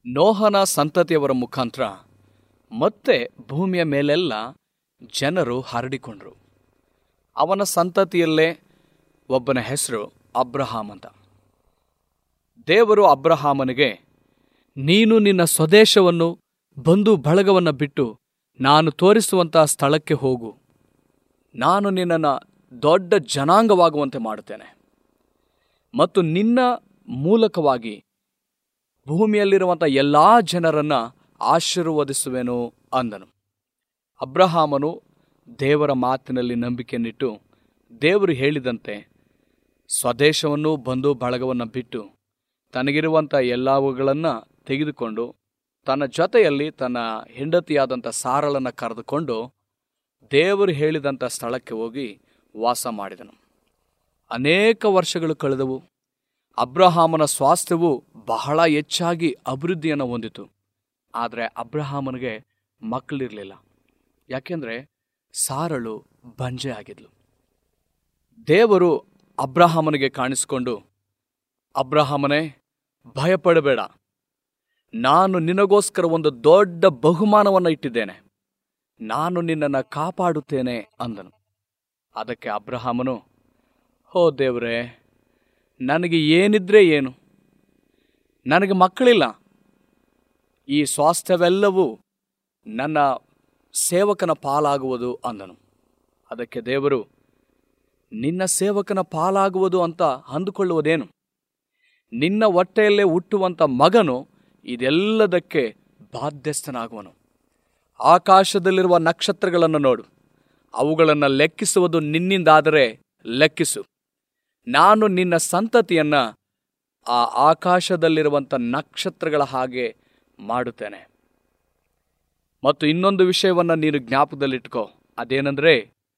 ನೋಹನ ಸಂತತಿಯವರ ಮುಖಾಂತರ ಮತ್ತೆ ಭೂಮಿಯ ಮೇಲೆಲ್ಲ ಜನರು ಹರಡಿಕೊಂಡ್ರು. ಅವನ ಸಂತತಿಯಲ್ಲೇ ಒಬ್ಬನ ಹೆಸರು ಅಬ್ರಹಾಮ್ ಅಂತ. ದೇವರು ಅಬ್ರಹಾಮನಿಗೆ, ನೀನು ನಿನ್ನ ಸ್ವದೇಶವನ್ನು ಬಂಧು ಬಳಗವನ್ನು ಬಿಟ್ಟು ನಾನು ತೋರಿಸುವಂತಹ ಸ್ಥಳಕ್ಕೆ ಹೋಗು, ನಾನು ನಿನ್ನನ್ನು ದೊಡ್ಡ ಜನಾಂಗವಾಗುವಂತೆ ಮಾಡುತ್ತೇನೆ ಮತ್ತು ನಿನ್ನ ಮೂಲಕವಾಗಿ ಭೂಮಿಯಲ್ಲಿರುವಂಥ ಎಲ್ಲ ಜನರನ್ನು ಆಶೀರ್ವದಿಸುವೆನು ಅಂದನು. ಅಬ್ರಹಾಮನು ದೇವರ ಮಾತಿನಲ್ಲಿ ನಂಬಿಕೆಯನ್ನಿಟ್ಟು ದೇವರು ಹೇಳಿದಂತೆ ಸ್ವದೇಶವನ್ನು ಬಂಧು ಬಳಗವನ್ನು ಬಿಟ್ಟು ತನಗಿರುವಂಥ ಎಲ್ಲವುಗಳನ್ನು ತೆಗೆದುಕೊಂಡು ತನ್ನ ಜೊತೆಯಲ್ಲಿ ತನ್ನ ಹೆಂಡತಿಯಾದಂಥ ಸಾರಳನ್ನು ಕರೆದುಕೊಂಡು ದೇವರು ಹೇಳಿದಂಥ ಸ್ಥಳಕ್ಕೆ ಹೋಗಿ ವಾಸ ಮಾಡಿದನು. ಅನೇಕ ವರ್ಷಗಳು ಕಳೆದವು. ಅಬ್ರಹಾಮನ ಸ್ವಾಸ್ಥ್ಯವು ಬಹಳ ಹೆಚ್ಚಾಗಿ ಅಭಿವೃದ್ಧಿಯನ್ನು ಹೊಂದಿತು. ಆದರೆ ಅಬ್ರಹಾಮನಿಗೆ ಮಕ್ಕಳಿರಲಿಲ್ಲ. ಯಾಕೆಂದರೆ ಸಾರಳು ಬಂಜೆ ಆಗಿದ್ಲು. ದೇವರು ಅಬ್ರಹಾಮನಿಗೆ ಕಾಣಿಸಿಕೊಂಡು, ಅಬ್ರಹಾಮನೇ, ಭಯಪಡಬೇಡ, ನಾನು ನಿನಗೋಸ್ಕರ ಒಂದು ದೊಡ್ಡ ಬಹುಮಾನವನ್ನು ಇಟ್ಟಿದ್ದೇನೆ, ನಾನು ನಿನ್ನನ್ನು ಕಾಪಾಡುತ್ತೇನೆ ಅಂದನು. ಅದಕ್ಕೆ ಅಬ್ರಹಾಮನು, ಹೋ ದೇವರೇ, ನನಗೆ ಏನಿದ್ರೆ ಏನು, ನನಗೆ ಮಕ್ಕಳಿಲ್ಲ, ಈ ಸ್ವಾಸ್ಥ್ಯವೆಲ್ಲವೂ ನನ್ನ ಸೇವಕನ ಪಾಲಾಗುವುದು ಅಂದನು. ಅದಕ್ಕೆ ದೇವರು, ನಿನ್ನ ಸೇವಕನ ಪಾಲಾಗುವುದು ಅಂತ ಅಂದುಕೊಳ್ಳುವುದೇನು? ನಿನ್ನ ಹೊಟ್ಟೆಯಲ್ಲೇ ಹುಟ್ಟುವಂಥ ಮಗನು ಇದೆಲ್ಲದಕ್ಕೆ ಬಾಧ್ಯಸ್ಥನಾಗುವನು. ಆಕಾಶದಲ್ಲಿರುವ ನಕ್ಷತ್ರಗಳನ್ನು ನೋಡು, ಅವುಗಳನ್ನು ಲೆಕ್ಕಿಸುವುದು ನಿನ್ನಿಂದಾದರೆ ಲೆಕ್ಕಿಸು. ನಾನು ನಿನ್ನ ಸಂತತಿಯನ್ನು ಆ ಆಕಾಶದಲ್ಲಿರುವಂಥ ನಕ್ಷತ್ರಗಳ ಹಾಗೆ ಮಾಡುತ್ತೇನೆ. ಮತ್ತು ಇನ್ನೊಂದು ವಿಷಯವನ್ನು ನೀನು ಜ್ಞಾಪಕದಲ್ಲಿಟ್ಕೋ, ಅದೇನೆಂದರೆ,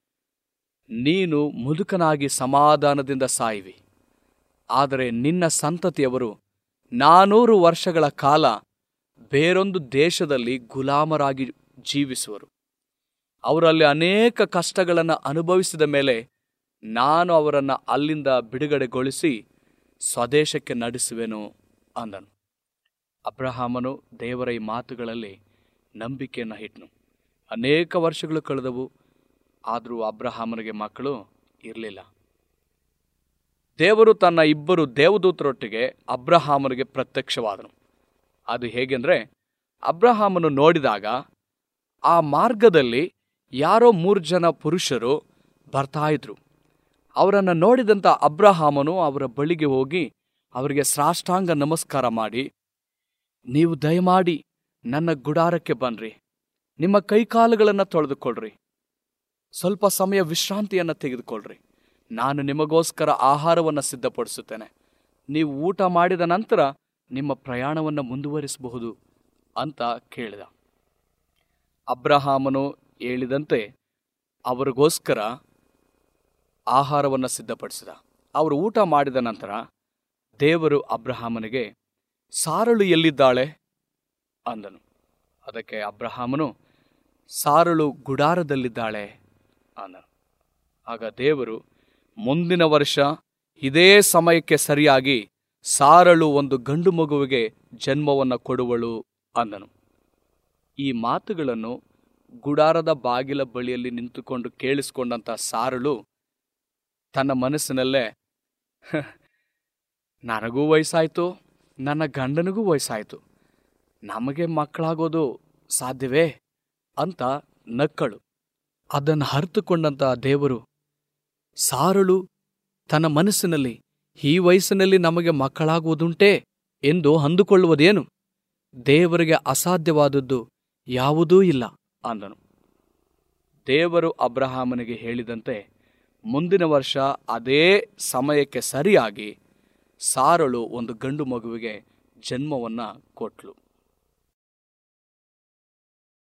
ನೀನು ಮುದುಕನಾಗಿ ಸಮಾಧಾನದಿಂದ ಸಾಯುವಿ, ಆದರೆ ನಿನ್ನ ಸಂತತಿಯವರು 400 ವರ್ಷಗಳ ಕಾಲ ಬೇರೊಂದು ದೇಶದಲ್ಲಿ ಗುಲಾಮರಾಗಿ ಜೀವಿಸುವರು. ಅವರಲ್ಲಿ ಅನೇಕ ಕಷ್ಟಗಳನ್ನು ಅನುಭವಿಸಿದ ಮೇಲೆ ನಾನು ಅವರನ್ನು ಅಲ್ಲಿಂದ ಬಿಡುಗಡೆಗೊಳಿಸಿ ಸ್ವದೇಶಕ್ಕೆ ನಡೆಸುವೆನು ಅಂದನು. ಅಬ್ರಹಾಮನು ದೇವರ ಈ ಮಾತುಗಳಲ್ಲಿ ನಂಬಿಕೆಯನ್ನು ಇಟ್ಟನು. ಅನೇಕ ವರ್ಷಗಳು ಕಳೆದವು. ಆದರೂ ಅಬ್ರಹಾಮನಿಗೆ ಮಕ್ಕಳು ಇರಲಿಲ್ಲ. ದೇವರು ತನ್ನ 2 ದೇವದೂತರೊಟ್ಟಿಗೆ ಅಬ್ರಹಾಮನಿಗೆ ಪ್ರತ್ಯಕ್ಷವಾದನು. ಅದು ಹೇಗೆಂದರೆ, ಅಬ್ರಹಾಮನು ನೋಡಿದಾಗ ಆ ಮಾರ್ಗದಲ್ಲಿ ಯಾರೋ 3 ಜನ ಪುರುಷರು ಬರ್ತಾ ಇದ್ರು. ಅವರನ್ನು ನೋಡಿದಂಥ ಅಬ್ರಹಾಮನು ಅವರ ಬಳಿಗೆ ಹೋಗಿ ಅವರಿಗೆ ಸಾಷ್ಟಾಂಗ ನಮಸ್ಕಾರ ಮಾಡಿ, ನೀವು ದಯಮಾಡಿ ನನ್ನ ಗುಡಾರಕ್ಕೆ ಬನ್ನಿರಿ, ನಿಮ್ಮ ಕೈಕಾಲುಗಳನ್ನು ತೊಳೆದುಕೊಳ್ಳ್ರಿ, ಸ್ವಲ್ಪ ಸಮಯ ವಿಶ್ರಾಂತಿಯನ್ನು ತೆಗೆದುಕೊಳ್ಳ್ರಿ, ನಾನು ನಿಮಗೋಸ್ಕರ ಆಹಾರವನ್ನು ಸಿದ್ಧಪಡಿಸುತ್ತೇನೆ, ನೀವು ಊಟ ಮಾಡಿದ ನಂತರ ನಿಮ್ಮ ಪ್ರಯಾಣವನ್ನು ಮುಂದುವರಿಸಬಹುದು ಅಂತ ಕೇಳಿದ. ಅಬ್ರಹಾಮನು ಹೇಳಿದಂತೆ ಅವರಿಗೋಸ್ಕರ ಆಹಾರವನ್ನು ಸಿದ್ಧಪಡಿಸಿದ. ಅವರು ಊಟ ಮಾಡಿದ ನಂತರ ದೇವರು ಅಬ್ರಹಾಮನಿಗೆ, ಸಾರಳು ಎಲ್ಲಿದ್ದಾಳೆ ಅಂದನು. ಅದಕ್ಕೆ ಅಬ್ರಹಾಮನು, ಸಾರಳು ಗುಡಾರದಲ್ಲಿದ್ದಾಳೆ ಅಂದನು. ಆಗ ದೇವರು, ಮುಂದಿನ ವರ್ಷ ಇದೇ ಸಮಯಕ್ಕೆ ಸರಿಯಾಗಿ ಸಾರಳು ಒಂದು ಗಂಡು ಮಗುವಿಗೆ ಜನ್ಮವನ್ನು ಕೊಡುವಳು ಅಂದನು. ಈ ಮಾತುಗಳನ್ನು ಗುಡಾರದ ಬಾಗಿಲ ಬಳಿಯಲ್ಲಿ ನಿಂತುಕೊಂಡು ಕೇಳಿಸಿಕೊಂಡಂಥ ಸಾರಳು ತನ್ನ ಮನಸ್ಸಿನಲ್ಲೇ, ನನಗೂ ವಯಸ್ಸಾಯಿತು, ನನ್ನ ಗಂಡನಿಗೂ ವಯಸ್ಸಾಯಿತು, ನಮಗೆ ಮಕ್ಕಳಾಗೋದು ಸಾಧ್ಯವೇ ಅಂತ ನಕ್ಕಳು. ಅದನ್ನು ಅರಿತುಕೊಂಡಂಥ ದೇವರು, ಸಾರಳು ತನ್ನ ಮನಸ್ಸಿನಲ್ಲಿ ಈ ವಯಸ್ಸಿನಲ್ಲಿ ನಮಗೆ ಮಕ್ಕಳಾಗುವುದುಂಟೇ ಎಂದು ಅಂದುಕೊಳ್ಳುವುದೇನು? ದೇವರಿಗೆ ಅಸಾಧ್ಯವಾದದ್ದು ಯಾವುದೂ ಇಲ್ಲ ಅಂದನು. ದೇವರು ಅಬ್ರಹಾಮನಿಗೆ ಹೇಳಿದಂತೆ ಮುಂದಿನ ವರ್ಷ ಅದೇ ಸಮಯಕ್ಕೆ ಸರಿಯಾಗಿ ಸಾರಳು ಒಂದು ಗಂಡು ಮಗುವಿಗೆ ಜನ್ಮವನ್ನು ಕೊಟ್ಲು.